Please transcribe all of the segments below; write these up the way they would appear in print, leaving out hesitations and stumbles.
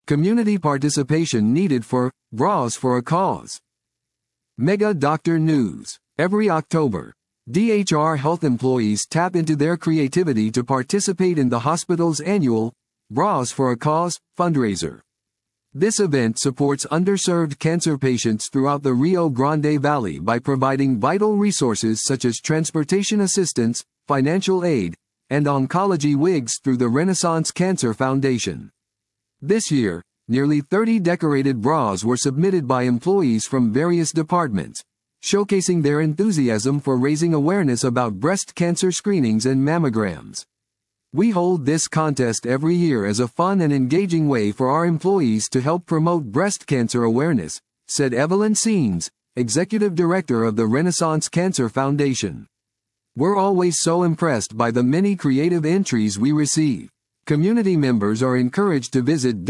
Community participation needed for Bras for a Cause. Mega Doctor News. Every October, DHR Health employees tap into their creativity to participate in the hospital's annual Bras for a Cause fundraiser. This event supports underserved cancer patients throughout the Rio Grande Valley by providing vital resources such as transportation assistance, financial aid, and oncology wigs through the Renaissance Cancer Foundation. This year, nearly 30 decorated bras were submitted by employees from various departments, showcasing their enthusiasm for raising awareness about breast cancer screenings and mammograms. We hold this contest every year as a fun and engaging way for our employees to help promote breast cancer awareness, said Evelyn Scenes, Executive Director of the Renaissance Cancer Foundation. We're always so impressed by the many creative entries we receive. Community members are encouraged to visit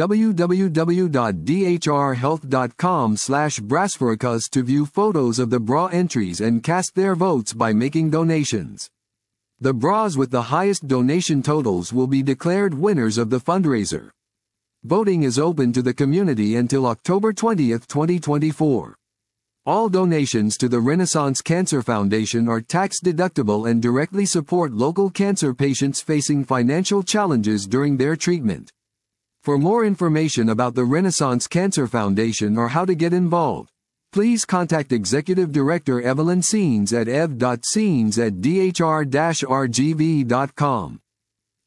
www.dhrhealth.com/brasforacause to view photos of the bra entries and cast their votes by making donations. The bras with the highest donation totals will be declared winners of the fundraiser. Voting is open to the community until October 20, 2024. All donations to the Renaissance Cancer Foundation are tax-deductible and directly support local cancer patients facing financial challenges during their treatment. For more information about the Renaissance Cancer Foundation or how to get involved, please contact Executive Director Evelyn Scenes at ev.scenes@dhr-rgv.com.